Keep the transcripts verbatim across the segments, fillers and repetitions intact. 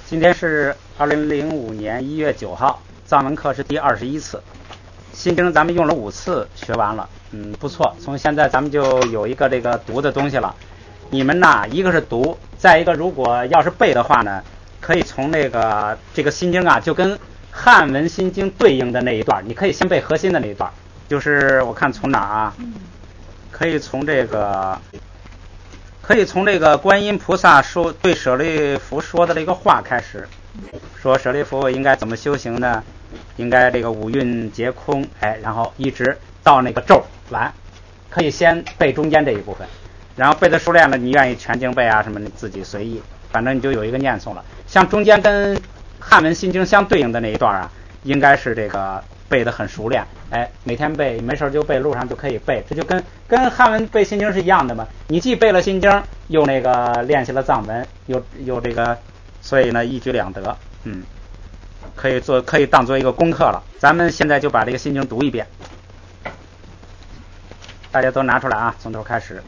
今天是二零零五年一月九号，藏文课是第二十一次。心经咱们用了五次学完了，嗯，不错。从现在咱们就有一个这个读的东西了。你们呐，一个是读，再一个如果要是背的话呢，可以从那个这个心经啊，就跟汉文心经对应的那一段，你可以先背核心的那一段，就是我看从哪啊？可以从这个。可以从这个观音菩萨说对舍利弗说的这个话开始，说舍利弗应该怎么修行呢？应该这个五蕴皆空，哎，然后一直到那个咒完，可以先背中间这一部分，然后背的熟练了，你愿意全经背啊什么，你自己随意，反正你就有一个念诵了。像中间跟汉文心经相对应的那一段啊，应该是这个背得很熟练，哎，每天背，没事就背，路上就可以背，这就跟跟汉文背心经是一样的嘛。你既背了心经，又那个练习了藏文，又又这个，所以呢一举两得，嗯，可以做可以当做一个功课了。咱们现在就把这个心经读一遍，大家都拿出来啊，从头开始。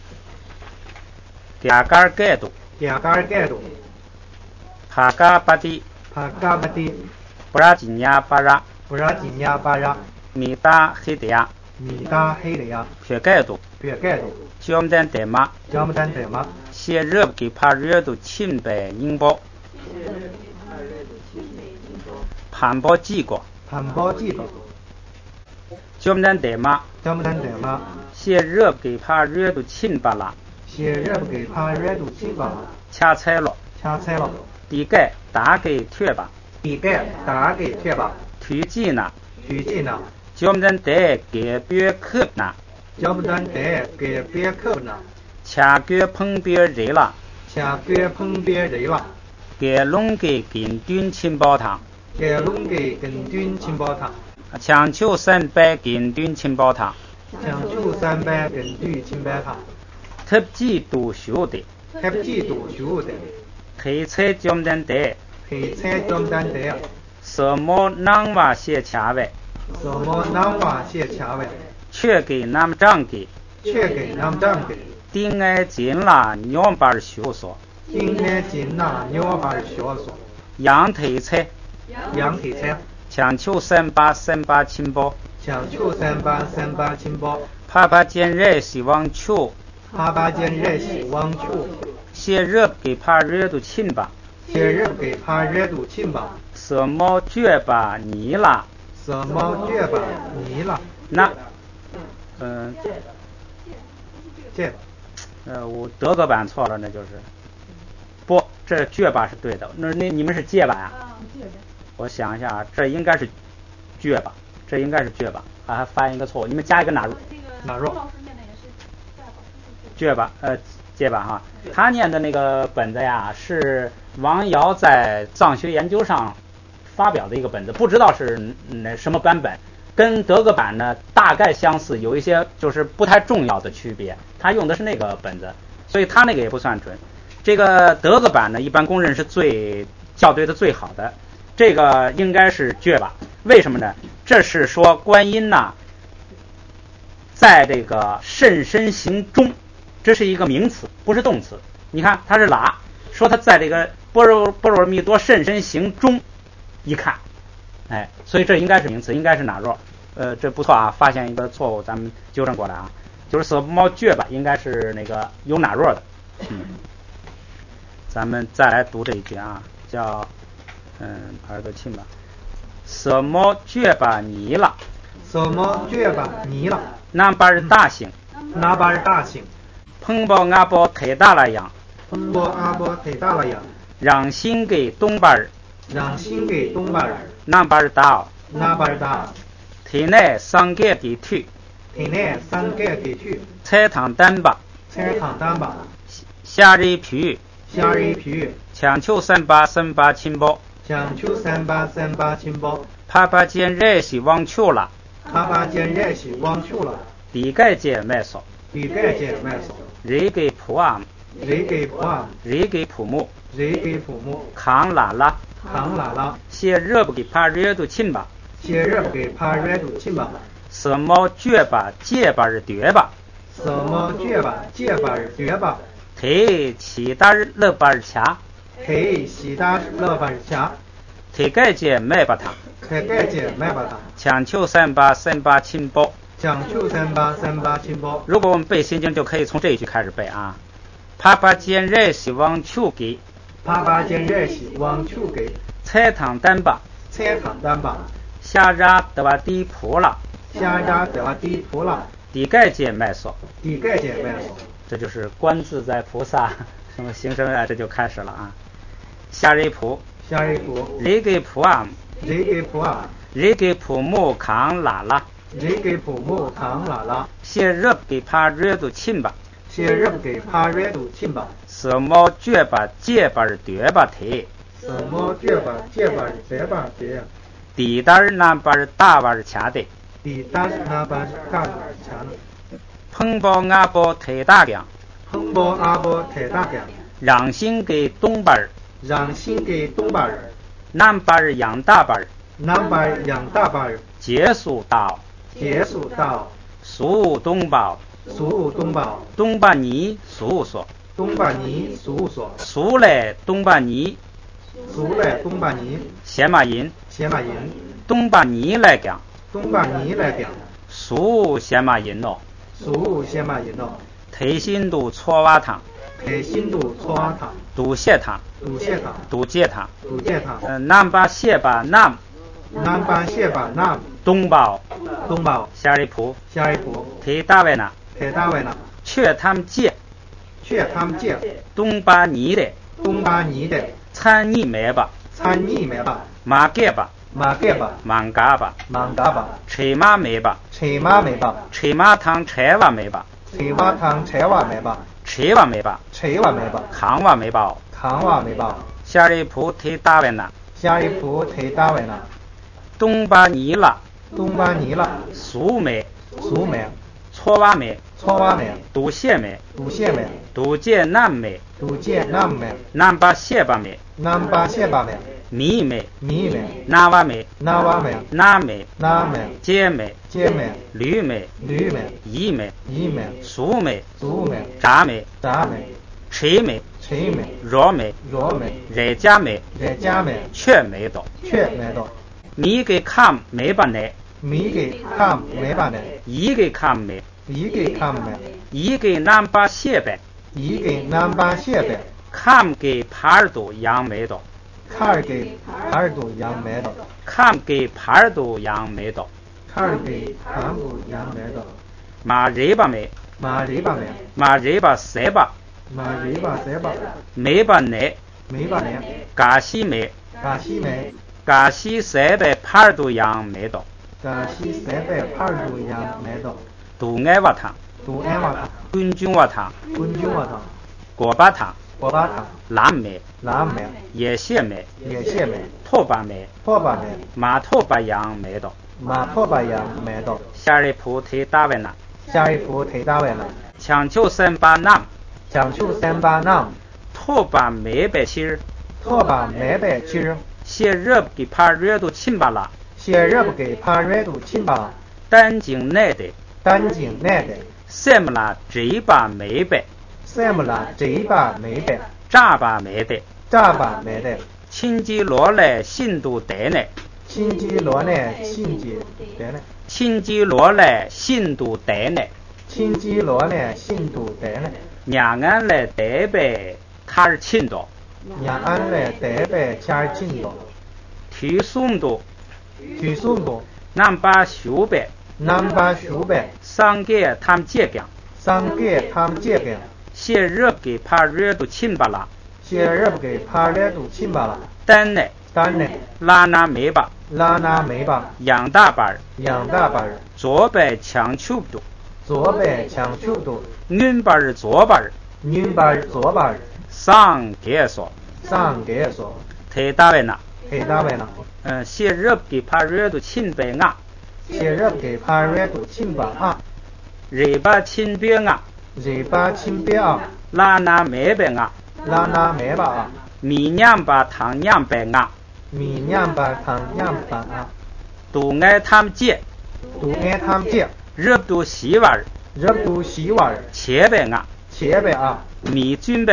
嘎嘎盖度， 嘎嘎盖度， 帕嘎巴蒂， 帕嘎巴蒂， 布拉吉尼亚巴拉。 布拉吉尼亚巴拉， 米达黑的呀， 米达黑的呀， 撇盖度， 撇盖度， 焦木丹代码， 焦木丹代码， 写热给怕热度清白宁包，盘包几个， 盘包几个， 焦木丹代码， 焦木丹代码， 写热给怕热度清白啦， 写热给怕热度清白啦， 掐菜了， 掐菜了， 底盖打给贴吧， 底盖打给贴吧。 推荐呢？ 推荐呢？ 焦木丹代给别克呢？ 焦木丹代给别克呢？ 掐给碰别人了？ 掐给碰别人了？ 给龙给跟端清宝堂？ 给龙给跟端清宝堂？ 强求三百跟端清宝堂？ 强求三百跟端清宝堂？ 特技读学的？ 特技读学的？ 黑菜焦木丹代？ 黑菜焦木丹代？ 什么南瓦写卡位？ 什么南瓦写卡位？ 却给那么长给？ 却给那么长给？ 丁爱进了两班学所。 丁爱进了两班学所。 羊腿菜。 羊腿菜。 强求三八三八清包。 强求三八三八清包。 啪啪见热希望求。 啪啪见热希望求。 写热给怕热度清吧。 写热给怕热度清吧。 什么绝吧你了？ 什么绝吧你了？ 那，嗯、呃， 这， 呃，我德格版错了，那就是，不，这绝吧是对的，那那你们是戒吧呀？啊，戒吧。我想一下啊，这应该是绝吧，这应该是绝吧，啊，还发现一个错误，你们加一个哪入？ 哪入？ 绝吧，呃，戒吧哈，他念的那个本子呀，是王瑶在藏学研究上发表的一个本子，不知道是嗯什么版本，跟德格版呢大概相似，有一些就是不太重要的区别。他用的是那个本子，所以他那个也不算准。这个德格版呢，一般公认是最校对的最好的。这个应该是绝吧？为什么呢？这是说观音呐，在这个甚深行中，这是一个名词，不是动词。你看它是喇，说他在这个般若波罗蜜多甚深行中。一看，哎，所以这应该是名词，应该是哪若？呃，这不错啊，发现一个错误，咱们纠正过来啊。就是色猫倔吧，应该是那个有哪若的。嗯，咱们再来读这一句啊，叫嗯耳朵亲吧，色猫倔吧你了， 色猫倔吧你了， 南巴尔大姓， 南巴尔大姓， 彭宝阿宝太大了样， 彭宝阿宝太大了样， 让心给东巴尔。 让心给东巴尔， 南巴尔大， 南巴尔大， 体内三个地区， 体内三个地区， 菜汤蛋吧， 菜汤蛋吧， 虾仁皮， 虾仁皮， 强求三八三八清包， 强求三八三八清包， 啪啪见热是忘求了， 啪啪见热是忘求了， 地盖见麦少， 地盖见麦少， 热给普阿， 热给普阿， 热给普木， 热给普木， 扛拉拉。 扛拉拉， 写热不给怕热度亲吧， 写热不给怕热度亲吧， 什么绝吧结吧是绝吧， 什么绝吧结吧是绝吧， 忒其他乐吧是掐， Hei Sida Lovan Cha, Te Gai Jie Mai Ba Tang, Te Gai Jie Mai Ba Tang, 抢求三八三八亲包。 讲究三八三八亲包。 如果我们背心经，就可以从这一句开始背啊。啪啪见热喜往求给， 啪啪见热喜往求给， 菜汤单把， 菜汤单把， 下扎得把地铺了， 下扎得把地铺了， 地盖见卖所， 地盖见卖所。 这就是观自在菩萨什么行深啊，这就开始了啊。下瑞普， 下瑞普， 雷给普啊， 雷给普啊， 雷给普木扛拉拉， 雷给普木扛拉拉， 谢热给怕热度亲吧， 谢热给怕热度亲吧， 什么绝吧结吧对吧腿， 什么绝吧结吧对吧腿， 地大儿南巴儿大巴儿掐的， 地大儿南巴儿大巴儿掐的。 彭包阿包太大量， 彭包阿包太大量， 让心给东巴儿， 让心给东巴儿， 南巴儿养大巴儿， 南巴儿养大巴儿， 结束到， 结束到， 苏东包， 苏东包， 东巴尼苏所， 东巴尼苏所， 苏来东巴尼， 苏来东巴尼， 先马银， 先马银， 东巴尼来讲， 东巴尼来讲， 苏先马银咯。 苏先马银咯， 推心度搓瓦汤， 推心度搓瓦汤， 肚泻汤， 肚泻汤， 肚泻汤， 肚泻汤， 呃，南巴泻巴南， 南巴泻巴南， 东包， 东包， 下里铺， 下一铺， 推大外呢， 推大外呢， 却他们借， 却他们借， 东巴尼的， 东巴尼的， 参你买吧， 参你买吧， 马给吧， 马给吧， 忙嘎吧， 忙嘎吧， 吹马买吧， 吹马买吧， 吹马汤柴瓦买吧， 吹马汤柴瓦买吧， 柴瓦买吧， 柴瓦买吧， 扛瓦买吧， 扛瓦买吧， 下里铺推大外呢， 下一铺推大外呢， 东巴尼了， 东巴尼了， 苏买， 苏买， 搓瓦买， 搓瓦买， 肚泻买， 肚泻买， 肚借南买， 肚借南买， 南巴泻巴买， 南巴泻巴买， 米买， 米买， 南瓦买， 南瓦买， 南买， 南买， 结买， 结买， 驴买， 驴买， 乙买， 乙买， 苏买， 苏买， 炸买， 炸买， 柴买， 柴买， 肉买， 肉买， 热加买， 热加买， 却买到， 却买到， 米给看没把来， 米给看没把来， 乙给看没， 乙给看没， 乙给南巴泻白， 乙给南巴泻白， 看给耙耳朵杨梅到， 看儿给耳朵杨梅到， 看给耙耳朵杨梅到， 看儿给耳朵杨梅到， 马热巴梅， 马热巴梅， 马热巴塞巴， 马热巴塞巴， 梅巴奶， 梅巴奶， 嘎西梅， 嘎西梅， 嘎西塞白耙耳朵杨梅到， 嘎西塞白耙耳朵杨梅到， 肚爱瓦汤， 肚爱瓦汤， 滚菌瓦汤， 滚菌瓦汤， 锅巴汤， 锅巴汤， 蓝梅， 蓝梅， 野蟹梅， 野蟹梅， 拖把梅， 拖把梅， 马拖把杨梅到， 马拖把杨梅到， 下里铺推大外呢， 下一铺推大外呢， 强求三把南， 讲究三把南， 拖把梅白气儿， 拖把梅白气儿， 些热给怕热度亲巴啦， 些热不给怕热度亲吧， 单经奶的， 单经奶的， 什么啦这一把梅白， 什么啦这一把梅白， 炸把梅的， 炸把梅的， 亲戚落来信度带呢， 亲戚落来亲戚带呢， 亲戚落来信度带呢， 亲戚落来信度带呢， 娘俺来带呗，他儿亲多， 让俺来带呗钱儿亲多， 提送多， 提送多， 南把修呗， 南把修呗， 上给他们借干， 上给他们借干， 些热给怕热度亲巴啦， 些热不给怕热度亲吧了， 单呢， 单呢， 拉那梅吧， 拉那梅吧， 养大把儿， 养大把儿， 左摆强求不多， 左摆强求多， 女把儿左把儿， 女把儿左把儿， 上给说， 上给说， 太大外呢， 黑大外呢， 嗯，些热给怕热度亲白啊， 些热给怕热度亲吧啊， 热把亲别啊， 热把亲别啊， 拉那梅白啊， 拉那梅吧啊， 米娘把糖娘白啊， 米娘把糖娘把啊， 都爱他们借， 都爱他们借， 热度洗碗儿， 热度洗碗儿， 切白啊， 切呗啊， 米菌白啊，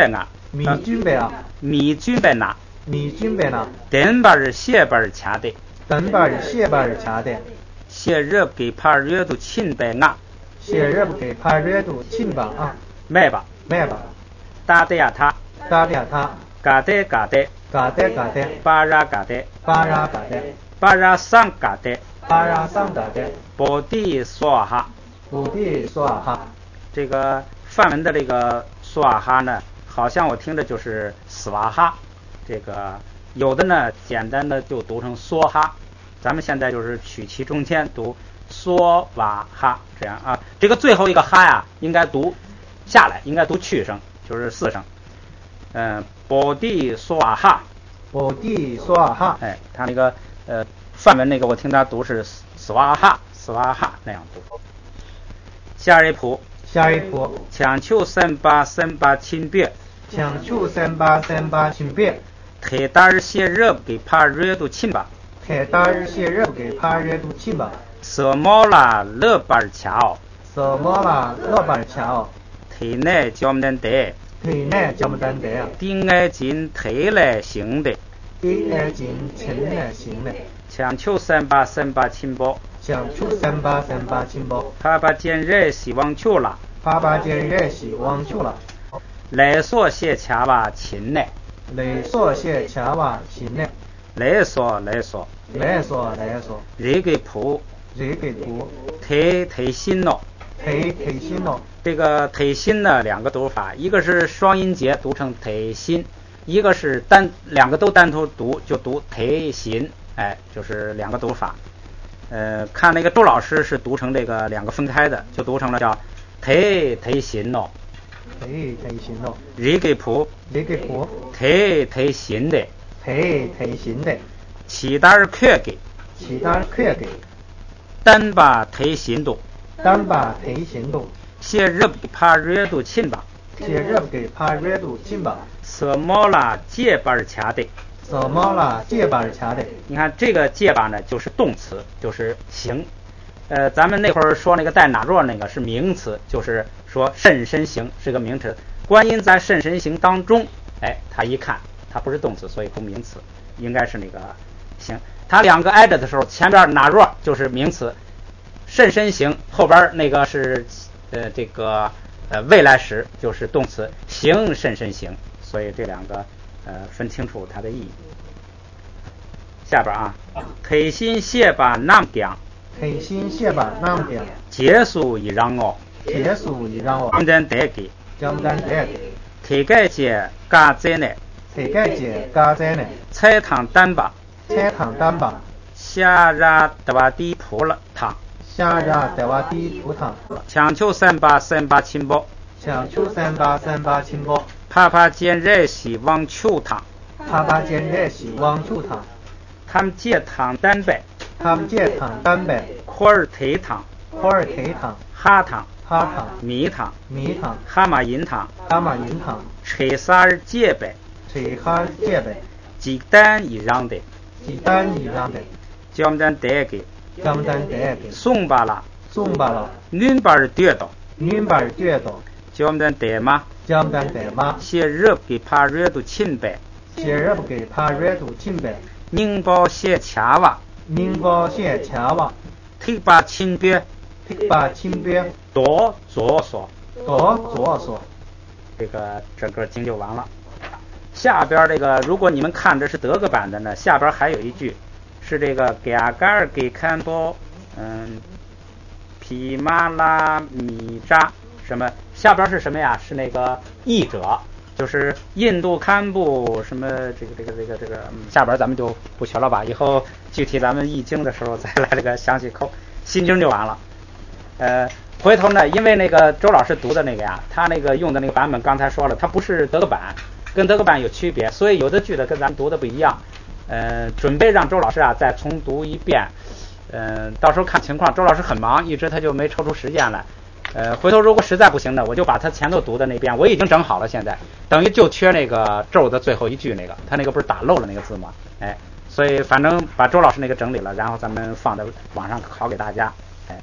米军贝啊， 米军贝那， 米军贝那， 等把儿谢把儿掐的， 等把儿谢把儿掐的， 谢热给怕热度亲贝那， 谢热给怕热度亲吧啊， 卖吧， 卖吧， 打的呀他， 打的他， 嘎的嘎的， 嘎的嘎的， 巴拉嘎的， 巴拉嘎的， 巴拉桑嘎的， 巴拉桑嘎的， 波地说哈， 土地说哈， 这个梵文的这个说哈呢，好像我听着就是斯瓦哈，这个有的呢简单的就读成梭哈，咱们现在就是取其中间读梭瓦哈这样啊，这个最后一个哈呀应该读下来，应该读去声，就是四声。嗯，波地梭瓦哈， 土地说哈， 哎，他那个呃梵文那个我听他读是斯瓦哈，斯瓦哈那样读。下一谱。 下一步， 强求三八三八亲别， 强求三八三八亲别， 太大儿些热给怕热度亲吧， 太大儿些热给怕热度亲吧， 色毛啦乐巴儿桥， 什么啦老板桥， 太奶叫们得， 体内叫么单的啊， 顶爱进太来行的， 第二进前来行的， 强求三八三八亲包， 强求三八三八亲包， 他把见热希望求了， 爸爸见热希望求了， 来所些卡吧亲呢， 来所些卡哇亲呢， 来所来所， 来所来所， 这个谱这个图太太新了。 忒忒新了， 这个忒新呢两个读法，一个是双音节读成忒新，一个是单两个都单独读就读忒新，哎，就是两个读法。呃，看那个周老师是读成这个两个分开的，就读成了叫忒忒新咯， 忒忒新了， 这个谱这个图忒忒新的， 忒忒新的， 其他儿缺给， 其他可给， 单把忒新读， 单把忒新读， 些热怕热度亲吧， 些热给怕热度亲吧， 色毛啦结巴儿掐的。 什么啦结巴儿掐的， 你看这个结巴呢，就是动词，就是形。呃，咱们那会儿说那个带哪若那个是名词，就是说甚深形是个名词。观音在甚深形当中，哎，他一看它不是动词，所以不名词，应该是那个形。它两个挨着的时候，前边哪若就是名词，甚深形后边那个是呃这个呃未来时就是动词，形甚深形，所以这两个。呃，分清楚它的意义。下边啊，忒新谢把南讲， 忒新谢把南讲， 结束一让哦， 结束一让哦， 江南得给， 江南得给， 忒改节嘎在呢， 忒改节嘎在呢， 菜汤单把， 菜汤单把， 下热得把地铺了汤， 下热得把地铺汤， 强求三把三把亲包， 强求三把三把亲包。 怕怕见热希望求汤， 怕怕见热希望求汤， 他们借汤单白， 他们借汤单白， 块儿忒汤， 块儿忒汤， 哈汤， 哈汤， 米汤， 米汤， 蛤蟆银汤， 蛤蟆银汤， 吹沙儿借白， 吹哈借白， 鸡蛋一样的， 鸡蛋一样的， 叫们得给， 叫们得给， 送吧啦， 送吧了， 女把儿跌倒， 女把儿跌倒， 叫们得嘛。 叫们得嘛， 些热给怕热度亲白， 些热不给怕热度亲白， 宁包些卡哇， 宁包些卡哇， 提把亲别， 提把亲别， 多左所， 多左所， 这个整个经就完了。下边这个，如果你们看的是德国版的呢，下边还有一句是这个给阿嘎尔给看波，嗯，皮马拉米扎。什么下边是什么呀？是那个译者，就是印度堪布什么这个这个这个这个、嗯、下边咱们就不学了吧，以后具体咱们译经的时候再来这个详细抠，心经就完了。呃，回头呢，因为那个周老师读的那个呀，他那个用的那个版本刚才说了，它不是德国版，跟德国版有区别，所以有的句子跟咱们读的不一样。呃，准备让周老师啊再重读一遍，嗯、呃，到时候看情况，周老师很忙，一直他就没抽出时间来。呃，回头如果实在不行呢，我就把他前头读的那遍我已经整好了，现在等于就缺那个咒的最后一句那个，他那个不是打漏了那个字吗？哎，所以反正把周老师那个整理了，然后咱们放在网上考给大家。哎，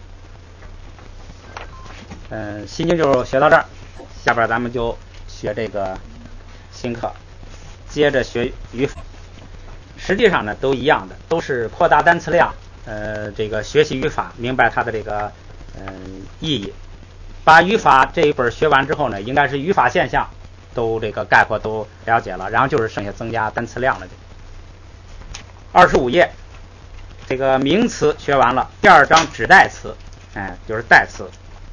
嗯、呃，心经就学到这儿，下边咱们就学这个。 新课，接着学语法。实际上呢都一样的，都是扩大单词量，呃，这个学习语法，明白它的这个嗯、呃、意义。把语法这一本学完之后呢，应该是语法现象都这个概括都了解了，然后就是剩下增加单词量了。二十五页，这个名词学完了，第二章指代词，哎，就是代词。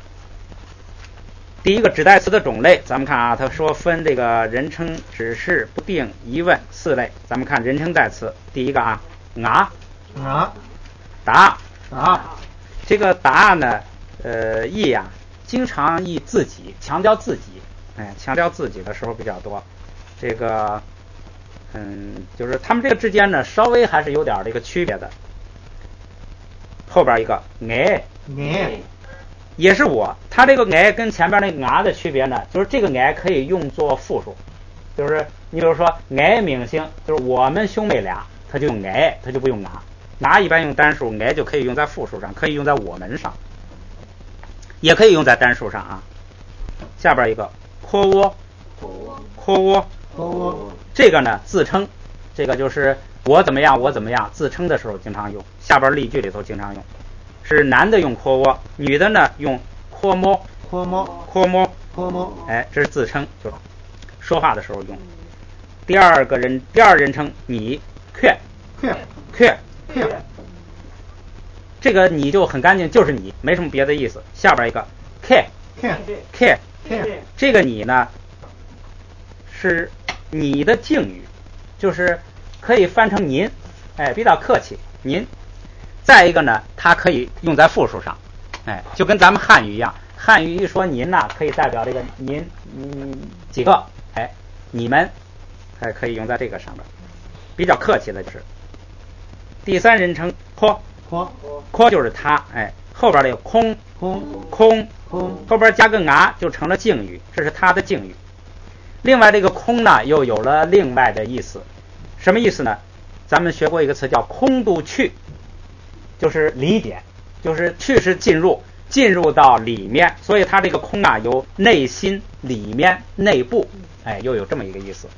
第一个指代词的种类，咱们看啊，他说分这个人称、指示、不定、疑问四类。咱们看人称代词，第一个啊，啊啊， 答答， 这个答案呢，呃，译呀、啊，经常译自己，强调自己，哎，强调自己的时候比较多。这个，嗯，就是他们这个之间呢，稍微还是有点这个区别的。后边一个，哎， 哎。 也是我，它这个哎跟前边那个啊的区别呢，就是这个哎可以用作复数，就是你比如说哎明星，就是我们兄妹俩，它就用哎，它就不用啊，啊一般用单数，哎就可以用在复数上，可以用在我们上，也可以用在单数上啊。下边一个扩窝，扩窝， 扩窝， 这个呢自称，这个就是我怎么样我怎么样，自称的时候经常用，下边例句里头经常用。是男的用扩窝，女的呢用扩摸， 扩摸， 扩摸， 扩摸， 哎，这是自称，就是说话的时候用。第二个人，第二人称你，却， 却， 却， 却， 这个你就很干净，就是你，没什么别的意思。下边一个 ，k， k， k， k， 这个你呢是你的敬语，就是可以翻成您，哎，比较客气，您。再一个呢，它可以用在复数上，哎，就跟咱们汉语一样，汉语一说您呐、啊，可以代表这个您，嗯，几个，哎，你们，还可以用在这个上面，比较客气的就是。第三人称扩， 扩， 扩就是他，哎，后边这个空， 空， 空， 空， 后边加个啊就成了敬语，这是他的敬语。另外这个空呢，又有了另外的意思，什么意思呢？咱们学过一个词叫空度去。就是理解，就是去是进入，进入到里面，所以它这个空啊有内心、里面、内部，哎，又有这么一个意思。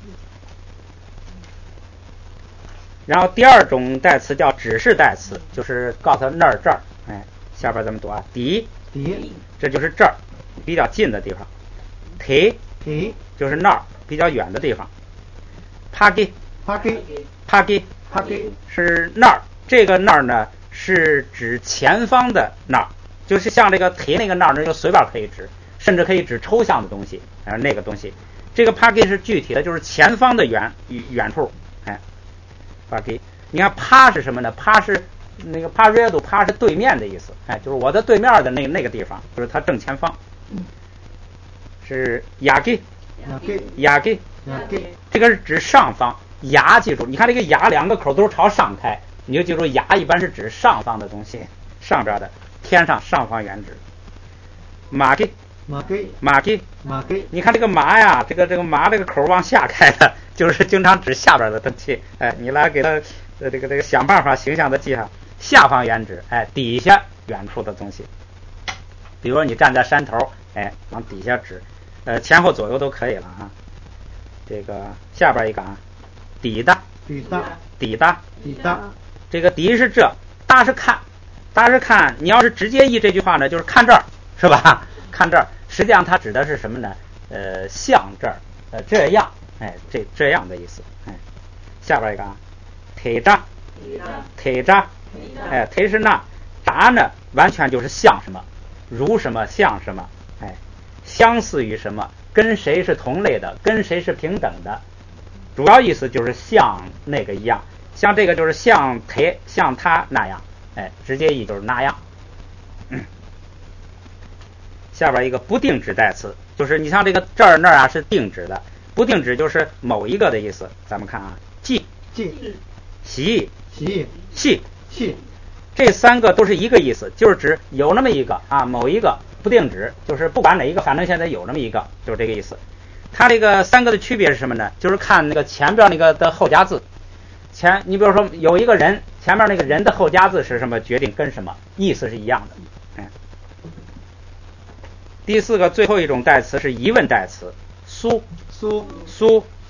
然后第二种代词叫指示代词，就是告诉他那儿这儿，哎，下边咱们读啊，底， 底， 这就是这儿，比较近的地方，提， 提， 就是那儿，比较远的地方，帕基， 帕基， 帕基， 帕基， 是那儿，这个那儿呢。是指前方的那儿，就是像这个提那个那儿呢，就随便可以指，甚至可以指抽象的东西，啊，那个东西。这个 pagi 是具体的，就是前方的远远处，哎 pagi。你看趴是什么呢？趴是那个 paredo， 趴是对面的意思，哎，就是我的对面的那那个地方，就是它正前方。是 yagi，yagi，yagi， 这个是指上方。牙记住，你看这个牙两个口都是朝上开。你就记住，牙一般是指上方的东西，上边的，天上上方原指。马给， 马给， 马给， 马给。 你看这个麻呀，这个这个麻这个口往下开的，就是经常指下边的东西。哎，你来给他呃这个这个想办法形象的记下，下方原指，哎，底下远处的东西。比如说你站在山头，哎，往底下指，呃，前后左右都可以了啊。这个下边一个啊，底的， 底的， 底的， 底的。 这个底是这，大是看，大是看。你要是直接译这句话呢，就是看这儿，是吧？看这儿，实际上它指的是什么呢？呃，像这儿，呃，这样，哎，这这样的意思。哎，下边一个啊，推着，推着，哎，推是那，答呢，完全就是像什么，如什么，像什么，哎，相似于什么，跟谁是同类的，跟谁是平等的，主要意思就是像那个一样。像这个就是像他像他那样，哎，直接译就是那样。嗯、下边一个不定指代词，就是你像这个这儿那儿啊是定指的，不定指就是某一个的意思。咱们看啊，记、 记、 习、 习、 系、 系， 这三个都是一个意思，就是指有那么一个啊，某一个不定指，就是不管哪一个，反正现在有那么一个，就是这个意思。它这个三个的区别是什么呢？就是看那个前边那个的后加字。前，你比如说有一个人，前面那个人的后加字是什么，决定跟什么，意思是一样的。嗯。第四个最后一种代词是疑问代词，苏苏苏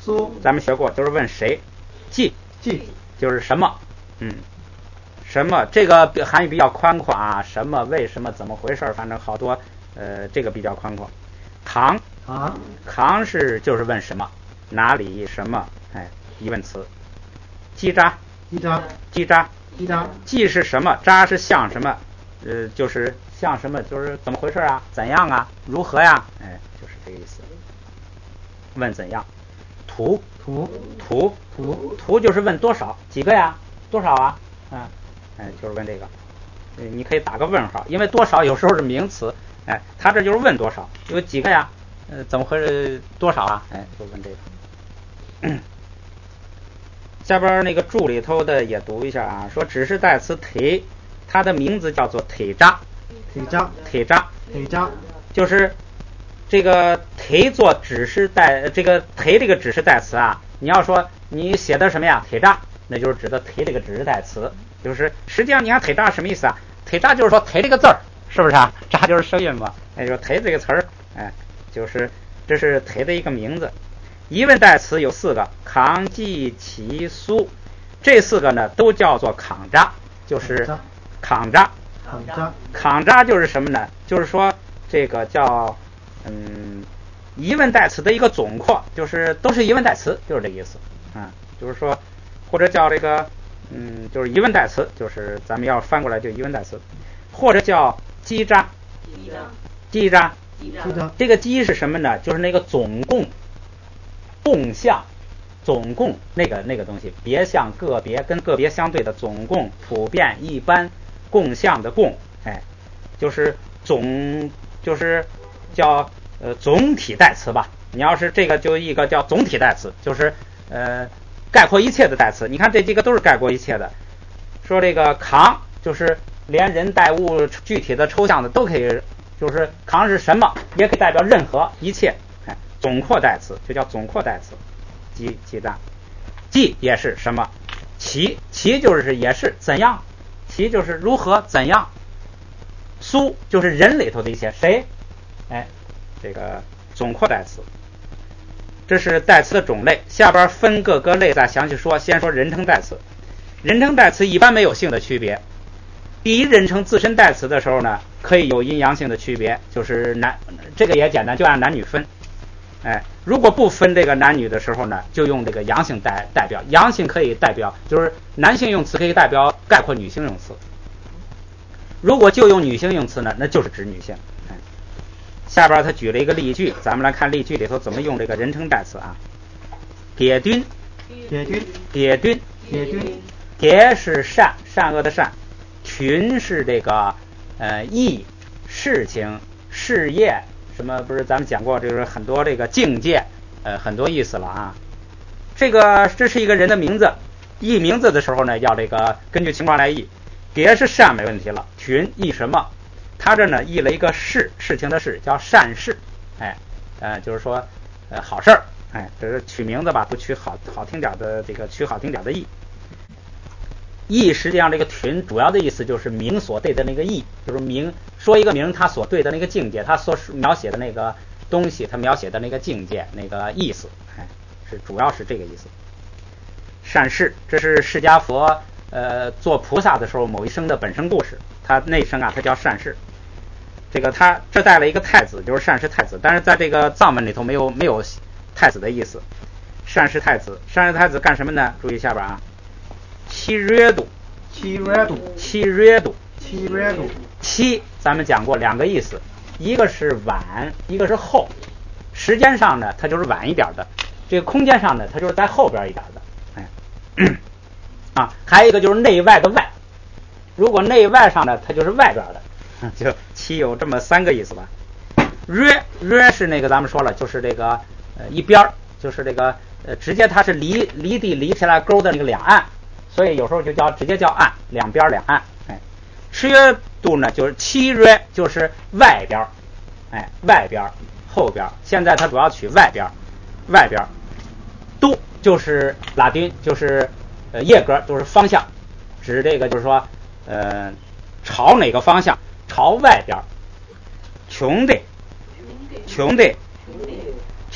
苏咱们学过，就是问谁。即即就是什么，嗯，什么这个含义比较宽阔啊，什么为什么怎么回事，反正好多，呃，这个比较宽阔。扛啊扛是就是问什么，哪里什么，哎，疑问词。叽喳叽喳叽喳叽喳叽是什么，喳是像什么，呃，就是像什么，就是怎么回事啊，怎样啊，如何呀，哎，就是这个意思。问怎样。图图图图图就是问多少，几个呀，多少啊，嗯，哎，就是问这个。你可以打个问号，因为多少有时候是名词，哎，他这就是问多少，有几个呀，呃，怎么回事，多少啊，哎，就问这个。下边那个注里头的也读一下啊，说指示代词忒，它的名字叫做忒渣， 忒渣忒渣忒渣就是这个忒做指示代，这个忒这个指示代词啊，你要说你写的什么呀，忒渣，那就是指的忒这个指示代词，就是实际上你看忒渣什么意思啊？忒渣就是说忒这个字儿，是不是啊？渣就是声韵嘛，哎，就忒这个词儿，哎，就是这是忒的一个名字。疑问代词有四个，扛、记、齐、苏，这四个呢都叫做扛渣，就是扛渣。 扛渣扛渣就是什么呢？就是说这个叫嗯疑问代词的一个总括，就是都是疑问代词，就是这个意思啊、嗯。就是说或者叫这个嗯就是疑问代词，就是咱们要翻过来就疑问代词，或者叫叽喳叽喳叽喳。 这个叽是什么呢？就是那个总共。共项总共那个那个东西，别项个别跟个别相对的总共普遍一般共项的共，哎，就是总就是叫呃总体代词吧。你要是这个就一个叫总体代词，就是呃概括一切的代词。你看这几个都是概括一切的。说这个扛就是连人带物具体的抽象的都可以，就是扛是什么也可以代表任何一切。总括代词就叫总括代词，记记账，记也是什么，其其就是也是怎样，其就是如何怎样，苏就是人里头的一些谁，哎，这个总括代词，这是代词的种类。下边分各个类再详细说。先说人称代词，人称代词一般没有性的区别。第一人称自身代词的时候呢，可以有阴阳性的区别，就是男这个也简单，就按男女分。哎，如果不分这个男女的时候呢，就用这个阳性代代表。阳性可以代表，就是男性用词可以代表概括女性用词。如果就用女性用词呢，那就是指女性。哎，下边他举了一个例句，咱们来看例句里头怎么用这个人称代词啊。迭敦， 迭敦， 迭敦， 迭敦， 迭是善，善恶的善；群是这个呃义、事情、事业。什么不是咱们讲过，就是很多这个境界，呃，很多意思了啊。这个这是一个人的名字，译名字的时候呢，要这个根据情况来译。别是善没问题了，群译什么？他这呢译了一个事，事情的事，叫善事，哎，呃，就是说呃好事儿，哎，这是取名字吧，都取好好听点的，这个取好听点的译。义实际上这个群主要的意思就是名所对的那个义，就是名说一个名他所对的那个境界，他所描写的那个东西，他描写的那个境界那个意思，哎，是主要是这个意思。善事，这是释迦佛呃做菩萨的时候某一生的本生故事，他那一生啊他叫善事。这个他这带了一个太子，就是善事太子，但是在这个藏文里头没有没有太子的意思。善事太子，善事太子干什么呢？注意下边啊。七略度， 七略度， 七略度， 七略度， 七，咱们讲过两个意思，一个是晚，一个是后。时间上呢，它就是晚一点的；这个空间上呢，它就是在后边一点的。哎，啊，还有一个就是内外的外。如果内外上呢，它就是外边的。就七有这么三个意思吧。略略是那个咱们说了，就是这个呃一边，就是这个呃直接它是离离地离起来沟的那个两岸。所以有时候就叫直接叫岸，两边两岸。哎，吃约度呢，就是七约，就是外边，哎，外边后边。现在它主要取外边，外边。度就是拉丁，就是呃叶格，就是方向，指这个就是说呃朝哪个方向，朝外边。穷的，穷的，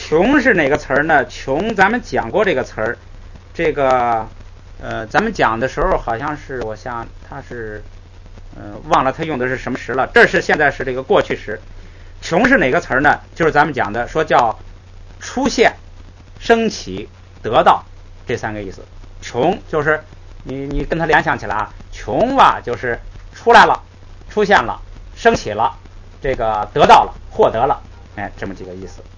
穷是哪个词儿呢？穷咱们讲过这个词儿，这个呃咱们讲的时候好像是我想它是呃忘了它用的是什么时了，这是现在是这个过去时。穷是哪个词儿呢？就是咱们讲的说叫出现、升起、得到这三个意思。穷就是你你跟它联想起来啊，穷吧就是出来了、出现了、升起了，这个得到了、获得了，哎，这么几个意思。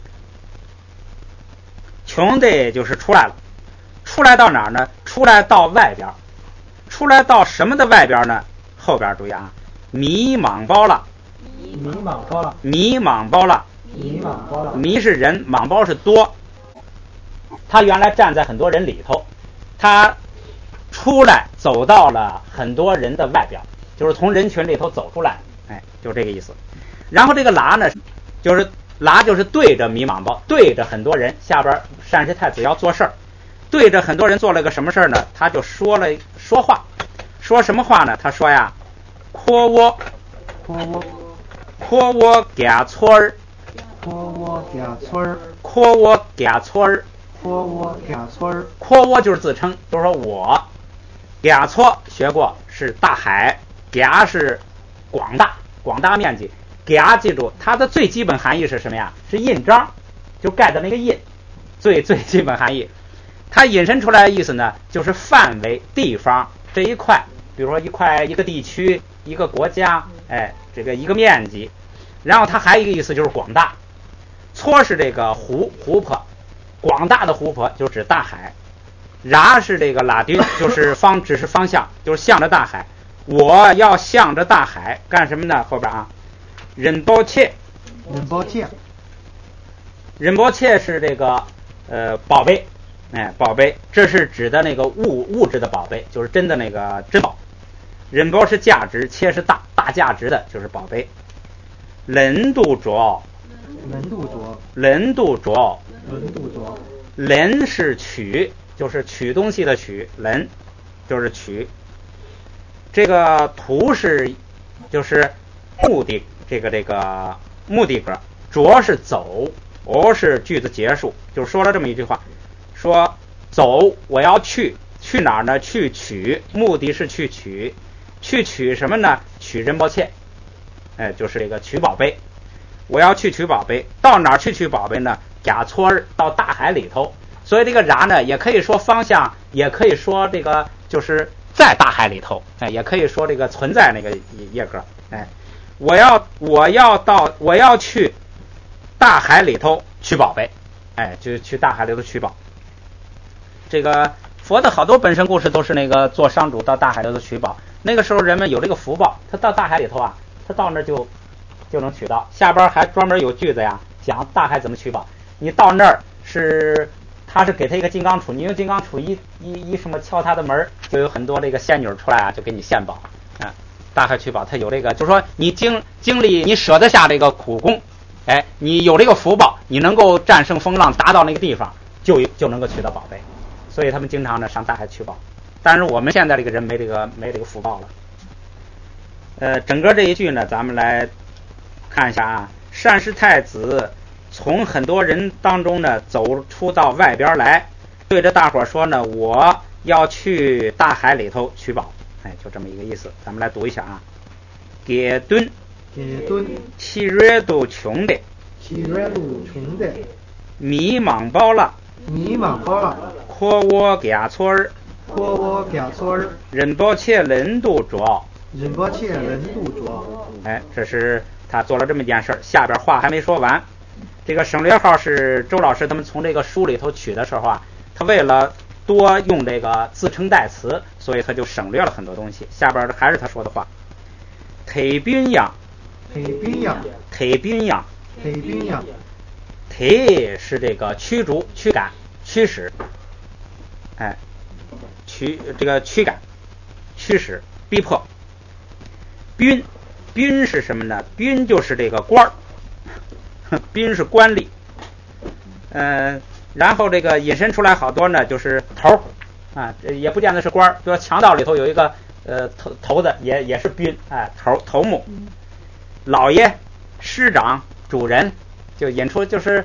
穷的就是出来了，出来到哪儿呢？出来到外边，出来到什么的外边呢？后边注意啊，迷茫包了， 迷茫包了， 迷茫包了， 迷茫包了。 迷是人，莽包是多。他原来站在很多人里头，他出来走到了很多人的外边，就是从人群里头走出来，哎，就这个意思。然后这个喇呢，就是喇就是对着迷茫包，对着很多人。下边单氏太子要做事儿，对着很多人做了个什么事儿呢？他就说了说话，说什么话呢？他说呀，阔窝， 阔窝， 阔窝夹村儿， 阔窝夹村儿， 阔窝夹村儿， 阔窝夹村儿。 阔窝就是自称，就是说我夹错学过是大海，夹是广大，广大面积。夹记住它的最基本含义是什么呀？是印章，就盖的那个印，最最基本含义。它引申出来的意思呢，就是范围、地方这一块，比如说一块一个地区、一个国家，哎，这个一个面积。然后它还有一个意思就是广大，撮是这个湖湖泊，广大的湖泊就指大海。然是这个拉丁，就是方指示方向，就是向着大海。我要向着大海干什么呢？后边啊，仁波切， 仁波切， 仁波切是这个呃宝贝，哎，宝贝，这是指的那个物物质的宝贝，就是真的那个珍宝。仁波是价值，切是大大价值的，就是宝贝。人度着， 人度着， 人度着， 人度着。 人是取，就是取东西的取，人就是取。这个图是就是目的，这个这个目的格，着是走，哦是句子结束，就说了这么一句话，说走我要去，去哪儿呢？去取，目的是去取，去取什么呢？取仁波切，哎，就是这个取宝贝。我要去取宝贝，到哪儿去取宝贝呢？假撮儿到大海里头。所以这个然呢，也可以说方向，也可以说这个就是在大海里头，哎，也可以说这个存在那个叶格，哎，我要我要到我要去大海里头取宝贝，哎，就去大海里头取宝。这个佛的好多本身故事都是那个做商主到大海里头取宝，那个时候人们有这个福报，他到大海里头啊，他到那儿就就能取到。下边还专门有句子呀，讲大海怎么取宝。你到那儿是。他是给他一个金刚杵，你用金刚杵一一一什么敲他的门，就有很多这个仙女出来啊，就给你献宝啊。大海取宝，他有这个，就是说你经经历，你舍得下这个苦功，哎，你有这个福报，你能够战胜风浪，达到那个地方，就就能够取到宝贝。所以他们经常呢上大海取宝。但是我们现在这个人没这个没这个福报了。呃，整个这一句呢，咱们来看一下啊，善氏太子。从很多人当中呢走出到外边来，对着大伙说呢，我要去大海里头取宝，哎，就这么一个意思。咱们来读一下啊，给敦， 给敦， 七月都穷的， 七月都穷的， 迷茫包了， 迷茫包了， 阔窝夹村儿， 阔窝夹村儿， 仁波切人度着， 仁波切人度着。 哎，这是他做了这么一件事儿，下边话还没说完。这个省略号是周老师他们从这个书里头取的时候啊，他为了多用这个自称代词，所以他就省略了很多东西。下边还是他说的话，推兵样， 推兵样， 推兵样， 推兵样， 推是这个驱逐、驱赶、驱使，哎，驱这个驱赶、驱使、逼迫。兵，兵是什么呢？兵就是这个官儿。兵是官吏，嗯、呃，然后这个引申出来好多呢，就是头啊，也不见得是官，比如说强盗里头有一个呃头头子，也也是兵，哎，头头目，老爷、师长、主人，就引出就是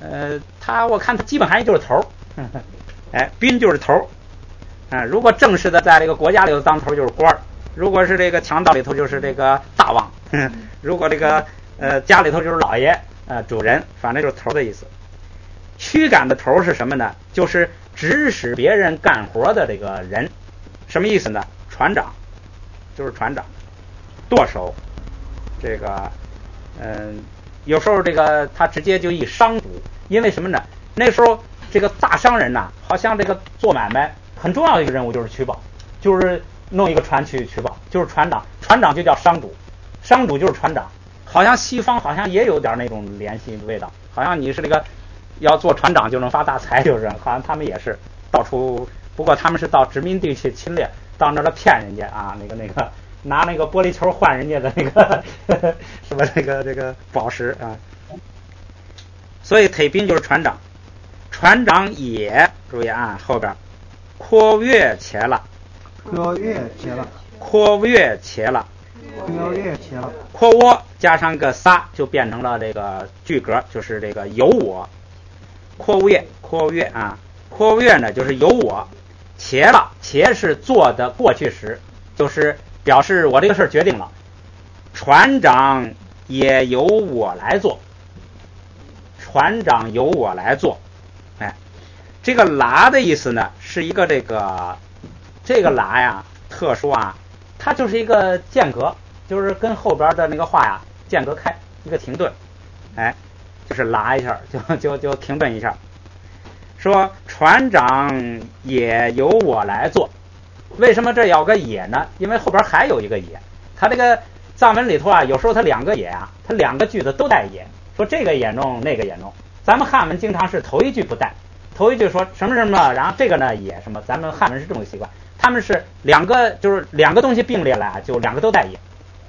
呃，它我看它基本含义就是头儿，哎，宾就是头儿，啊，如果正式的在这个国家里头当头就是官儿，如果是这个强盗里头就是这个大王，如果这个呃家里头就是老爷，呃主人，反正就是头的意思。驱赶的头是什么呢？就是指使别人干活的这个人，什么意思呢？船长，就是船长，舵手，这个嗯。有时候这个他直接就以商主，因为什么呢？那时候这个大商人呐、啊，好像这个做买卖很重要的一个任务就是取宝，就是弄一个船去取宝，就是船长，船长就叫商主，商主就是船长。好像西方好像也有点那种联系味道，好像你是这个要做船长就能发大财，就是好像他们也是到处，不过他们是到殖民地去侵略，到那儿骗人家啊，那个那个。拿那个玻璃球换人家的那个什么这个这个宝石啊，所以腿宾就是船长，船长也注意啊后边阔越切了， 阔越切了， 阔越切了， 阔越切了， 阔我加上个撒就变成了这个句格，就是这个有我，阔越阔越啊，阔越呢就是有我，切了切是做的过去时，就是表示我这个事儿决定了，船长也由我来做，船长由我来做，哎，这个拉的意思呢是一个这个这个拉呀特殊啊，它就是一个间隔，就是跟后边的那个话呀间隔开一个停顿，哎，就是拉一下就就就停顿一下，说船长也由我来做。为什么这要个也呢？因为后边还有一个也，它这个藏文里头啊，有时候它两个也啊，它两个句子都带也，说这个也弄那个也弄。咱们汉文经常是头一句不带，头一句说什么什么，然后这个呢也什么，咱们汉文是这种习惯。他们是两个就是两个东西并列来，就两个都带也。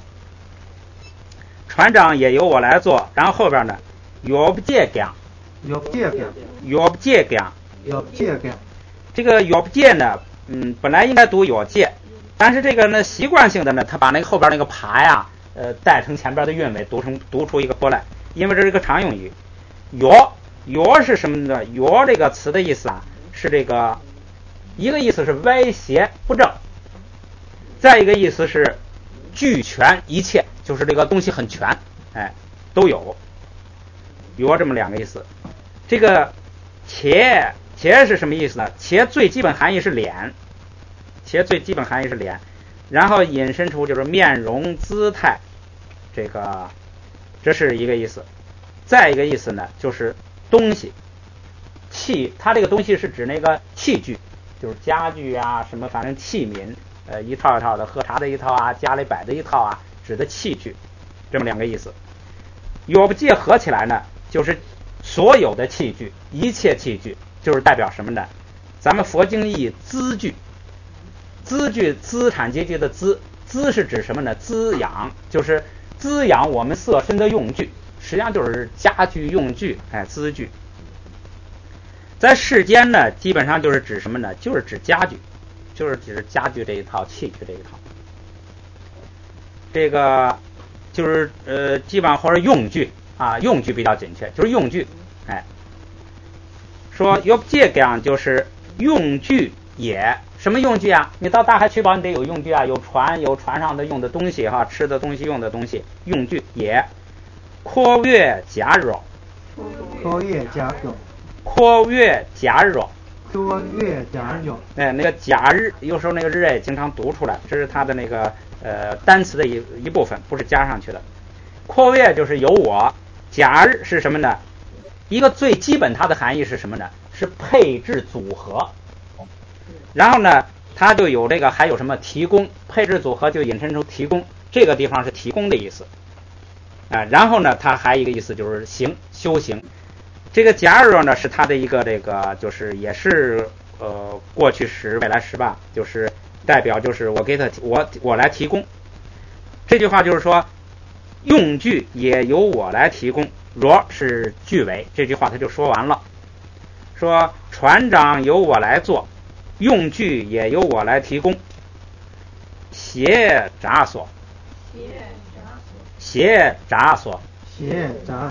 船长也由我来做，然后后边呢，有不借讲， 有借讲， 有不借讲， 有借讲， 这个有不借呢？嗯，本来应该读有借，但是这个呢习惯性的呢，他把那个后边那个爬呀，呃，带成前边的韵尾，读成读出一个波来，因为这是一个常用语。有有是什么呢？有这个词的意思啊，是这个一个意思是歪斜不正，再一个意思是俱全一切，就是这个东西很全，哎，都有。有这么两个意思。这个且。且是什么意思呢？且最基本含义是脸，且最基本含义是脸，然后引申出就是面容姿态，这个这是一个意思。再一个意思呢，就是东西器，它这个东西是指那个器具，就是家具啊什么，反正器皿，呃一套一套的，喝茶的一套啊，家里摆的一套啊，指的器具，这么两个意思。有不借合起来呢，就是所有的器具，一切器具。就是代表什么呢？咱们佛经译资具，资具资产阶级的资，资是指什么呢？滋养，就是滋养我们色身的用具，实际上就是家具用具，哎，资具。在世间呢，基本上就是指什么呢？就是指家具，就是指家具这一套，器具这一套。这个就是呃，基本上或者用具啊，用具比较准确，就是用具，哎。说有借讲就是用具也，什么用具啊？你到大海取宝，你得有用具啊，有船，有船上的用的东西哈，吃的东西，用的东西，用具也。阔越加肉， 阔越加肉， 阔越加肉， 阔越加肉。 哎，那个假日有时候那个日也经常读出来，这是它的那个呃单词的一一部分，不是加上去的。阔越就是有我，假日是什么呢？一个最基本它的含义是什么呢？是配置组合。然后呢，它就有这个还有什么提供，配置组合就引申出提供，这个地方是提供的意思。啊，然后呢，它还有一个意思就是行，修行。这个假如呢是它的一个这个就是也是呃过去时未来时吧，就是代表就是我给他我我来提供。这句话就是说用具也由我来提供。若是句尾，这句话他就说完了，说船长由我来做，用具也由我来提供。鞋闸所，鞋闸所， 鞋闸所，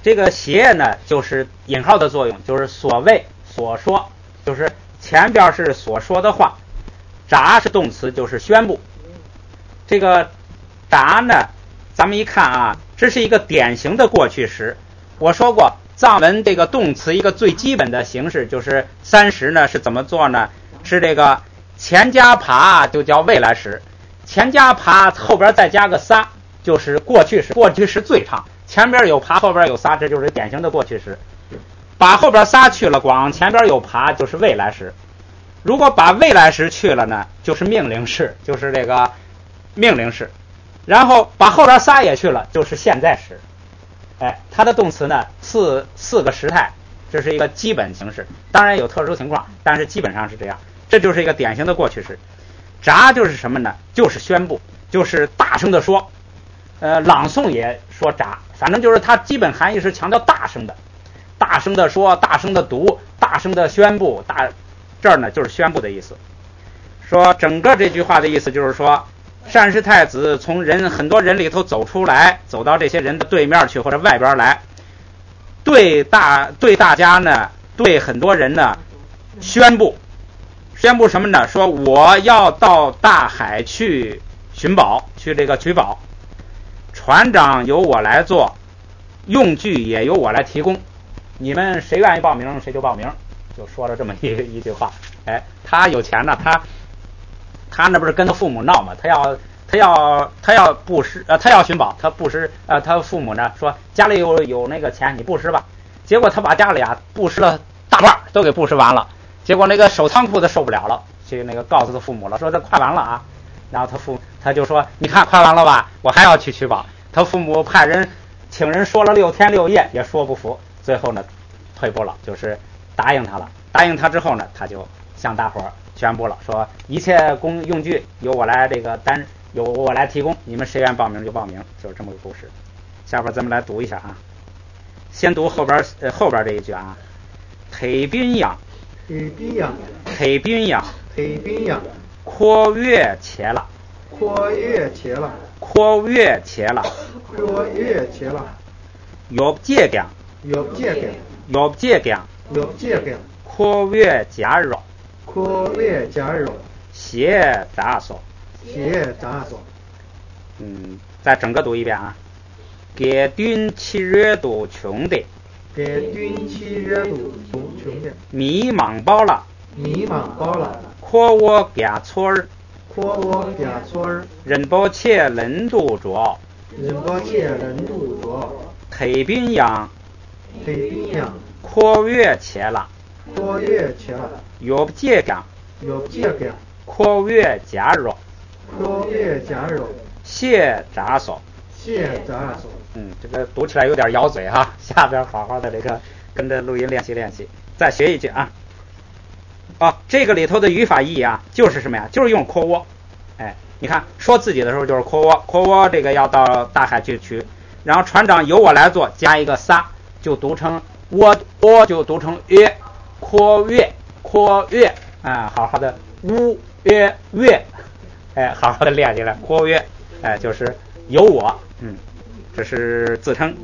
这个邪呢就是引号的作用，就是所谓所说，就是前边是所说的话，札是动词，就是宣布。这个札呢咱们一看啊，这是一个典型的过去时。我说过藏文这个动词一个最基本的形式就是三十呢是怎么做呢？是这个前加爬就叫未来时，前加爬后边再加个撒就是过去时，过去时最长，前边有爬后边有撒，这就是典型的过去时。把后边撒去了，光前边有爬就是未来时。如果把未来时去了呢，就是命令式，就是这个命令式。然后把后边撒也去了，就是现在时。哎，它的动词呢四四个时态，这是一个基本形式，当然有特殊情况，但是基本上是这样。这就是一个典型的过去时。札就是什么呢？就是宣布，就是大声的说。呃，朗诵也说札，反正就是它基本含义是强调大声的，大声的说，大声的读，大声的宣布。大这儿呢就是宣布的意思。说整个这句话的意思就是说，善士太子从人很多人里头走出来，走到这些人的对面去或者外边来，对大对大家呢，对很多人呢宣布，宣布什么呢？说我要到大海去寻宝，去这个取宝，船长由我来做，用具也由我来提供，你们谁愿意报名谁就报名，就说了这么一一句话。哎，他有钱呢，他他那不是跟他父母闹嘛，他要他要他要布施，呃，他要寻宝，他布施，呃，他父母呢说家里有有那个钱，你布施吧。结果他把家里啊布施了大半，都给布施完了。结果那个守仓库的受不了了，去那个告诉他父母了，说这快完了啊。然后他父他就说，你看快完了吧，我还要去取宝。他父母派人请人说了六天六夜也说不服，最后呢退步了，就是答应他了。答应他之后呢，他就向大伙儿宣布了，说一切公用具由我来这个单由我来提供，你们谁愿报名就报名，就是这么个故事。下边咱们来读一下啊，先读后边呃后边这一句啊，推宾养， 推宾养， 推宾养， 推宾养， 阔月切了， 阔月切了， 阔月切了， 阔月切了， 有借讲， 有借给， 有借讲， 有借给， 阔月加肉， 阔月加肉， 斜杂所， 斜杂所。 嗯，再整个读一遍啊。给军七月度穷的， 给军七月度穷的， 迷茫包了， 迷茫包了， 阔我家村儿， 阔我家村儿， 人保切人度着， 人保切人度着， 推宾养， 推宾养， 阔月切了， 阔月切了， 有借讲， 有借给， 阔月加肉， 阔月加肉， 斜杂所。 斜杂所。 嗯，这个读起来有点咬嘴哈，下边好好的这个跟着录音练习练习，再学一句啊。哦，这个里头的语法意义啊，就是什么呀？就是用阔窝。哎，你看说自己的时候就是阔窝，阔窝这个要到大海去取，然后船长由我来做，加一个撒，就读成窝，窝就读成约，阔月，阔月啊，好好的乌约月，哎，好好的练起来，阔月，哎，就是由我，嗯。这是自称。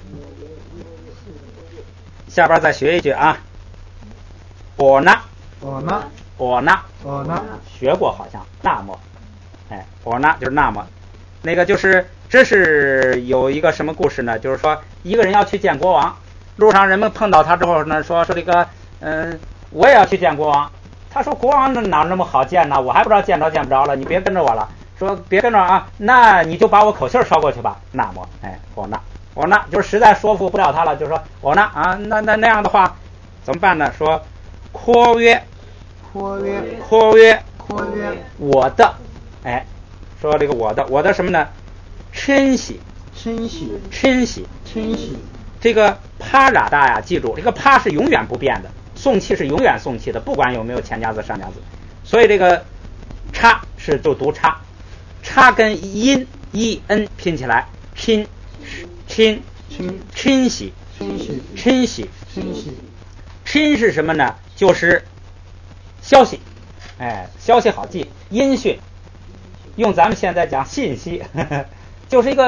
下边再学一句啊，我呢， 我呢， 我呢， 我呢， 学过好像那么，哎，我呢就是那么，那个就是这是有一个什么故事呢？就是说一个人要去见国王，路上人们碰到他之后呢，说说这个，嗯，我也要去见国王。他说国王哪那么好见呢？我还不知道见着见不着了，你别跟着我了。说别跟着啊，那你就把我口信捎过去吧。那么，哎，我呢，我呢，就是实在说服不了他了，就说我呢啊，那那那样的话怎么办呢？说阔约， 阔约， 阔约， 阔约， 我的，哎，说这个我的，我的什么呢？嗔喜， 嗔喜， 嗔喜， 嗔喜。 这个啪喇大呀，记住，这个啪是永远不变的，送气是永远送气的，不管有没有前夹字上夹字。所以这个叉是就读叉。叉跟音 e n 拼起来，亲亲亲亲喜， 亲喜， 亲喜， 亲喜。 亲是什么呢？就是消息，哎，消息好记，音讯，用咱们现在讲信息，呵呵，就是一个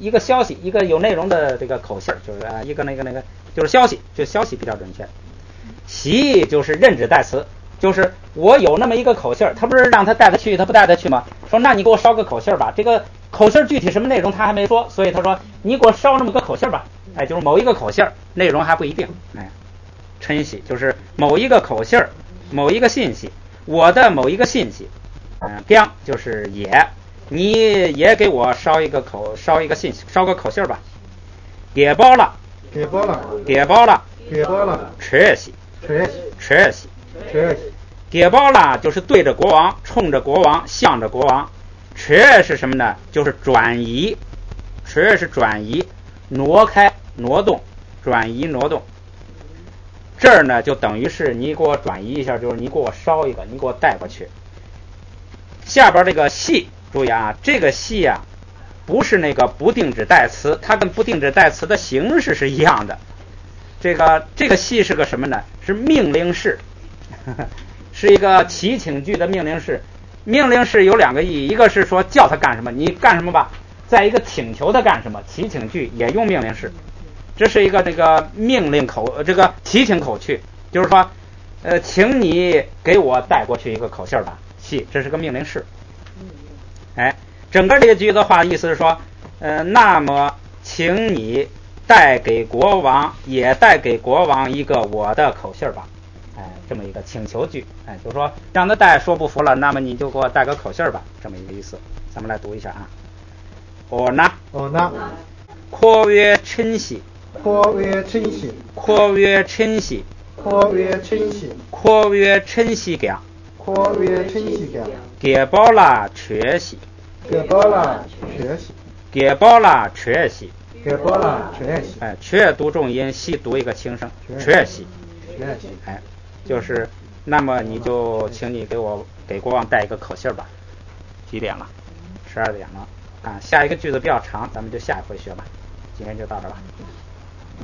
一个消息，一个有内容的这个口信儿，就是啊一个那个那个就是消息，就消息比较准确。喜就是任指代词，就是我有那么一个口信儿，他不是让他带他去，他不带他去吗？说那你给我捎个口信儿吧，这个口信儿具体什么内容他还没说，所以他说你给我捎那么个口信儿吧，哎，就是某一个口信儿，内容还不一定，哎，称喜就是某一个口信儿，某一个信息，我的某一个信息，嗯，将就是也，你也给我捎一个口捎一个信息，捎个口信儿吧，给包了， 给包了， 给包了， 给包了， 吃喜。 吃吃喜， 吃给包了就是对着国王，冲着国王，向着国王。吃是什么呢？就是转移，吃是转移，挪开，挪动，转移挪动。这儿呢就等于是你给我转移一下，就是你给我捎一个，你给我带过去。下边这个系，注意啊，这个系啊不是那个不定指代词，它跟不定指代词的形式是一样的。这个这个系是个什么呢？是命令式，呵呵，是一个祈请句的命令式。命令式有两个意义，一个是说叫他干什么，你干什么吧；再一个请求他干什么，祈请句也用命令式。这是一个这个命令口，这个祈请口句，就是说，呃，请你给我带过去一个口信吧，系，这是个命令式。哎，整个这个句子的话，意思是说，呃，那么请你带给国王，也带给国王一个我的口信吧，哎，这么一个请求句，哎，就是说让他带，说不服了，那么你就给我带个口信吧，这么一个意思。咱们来读一下啊。我呢， 我呢， 括约称喜， 括约称喜， 括约称喜， 括约称喜， 括约称喜给， 括约称喜给， 给包了缺喜， 给包了缺喜， 给包了缺喜。 给包了缺喜， 哎，缺读重音，喜读一个轻声，缺喜， 缺喜， 哎，就是，那么你就请你给我给国王带一个口信吧。几点了？十二点了啊。下一个句子比较长，咱们就下一回学吧。今天就到这吧。